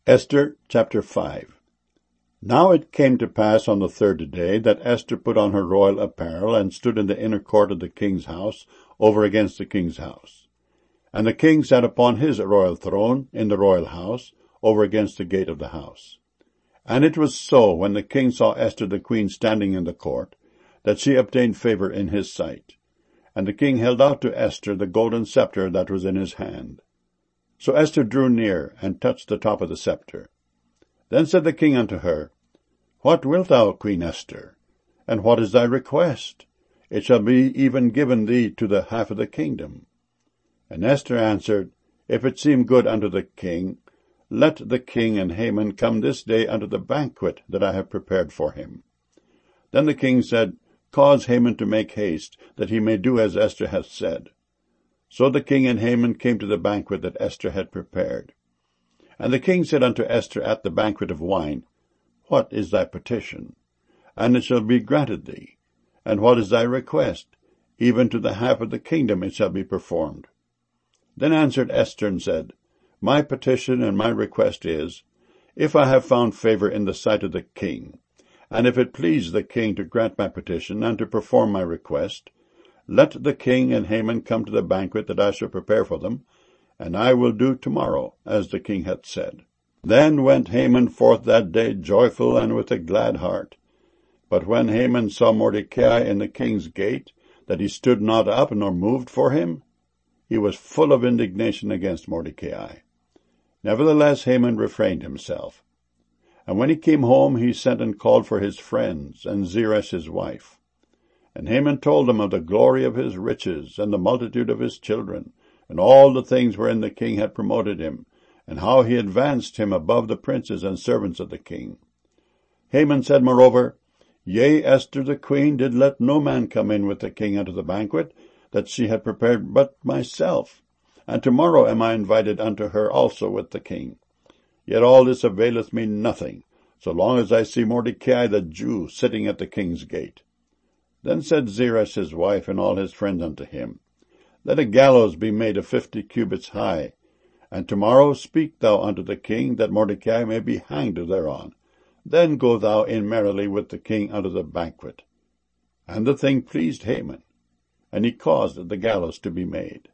Esther chapter 5. Now it came to pass on the third day that Esther put on her royal apparel and stood in the inner court of the king's house, over against the king's house. And the king sat upon his royal throne in the royal house, over against the gate of the house. And it was so, when the king saw Esther the queen standing in the court, that she obtained favor in his sight. And the king held out to Esther the golden scepter that was in his hand. So Esther drew near, and touched the top of the scepter. Then said the king unto her, What wilt thou, Queen Esther? And what is thy request? It shall be even given thee to the half of the kingdom. And Esther answered, If it seem good unto the king, let the king and Haman come this day unto the banquet that I have prepared for him. Then the king said, Cause Haman to make haste, that he may do as Esther hath said. So the king and Haman came to the banquet that Esther had prepared. And the king said unto Esther at the banquet of wine, What is thy petition? And it shall be granted thee. And what is thy request? Even to the half of the kingdom it shall be performed. Then answered Esther and said, My petition and my request is, if I have found favor in the sight of the king, and if it please the king to grant my petition and to perform my request, let the king and Haman come to the banquet that I shall prepare for them, and I will do tomorrow, as the king hath said. Then went Haman forth that day joyful and with a glad heart. But when Haman saw Mordecai in the king's gate, that he stood not up nor moved for him, he was full of indignation against Mordecai. Nevertheless Haman refrained himself. And when he came home, he sent and called for his friends, and Zeresh his wife. And Haman told them of the glory of his riches, and the multitude of his children, and all the things wherein the king had promoted him, and how he advanced him above the princes and servants of the king. Haman said moreover, Yea, Esther the queen did let no man come in with the king unto the banquet that she had prepared but myself, and tomorrow am I invited unto her also with the king. Yet all this availeth me nothing, so long as I see Mordecai the Jew sitting at the king's gate. Then said Zeresh his wife and all his friends unto him, Let a gallows be made of 50 cubits high, and tomorrow speak thou unto the king, that Mordecai may be hanged thereon. Then go thou in merrily with the king unto the banquet. And the thing pleased Haman, and he caused the gallows to be made.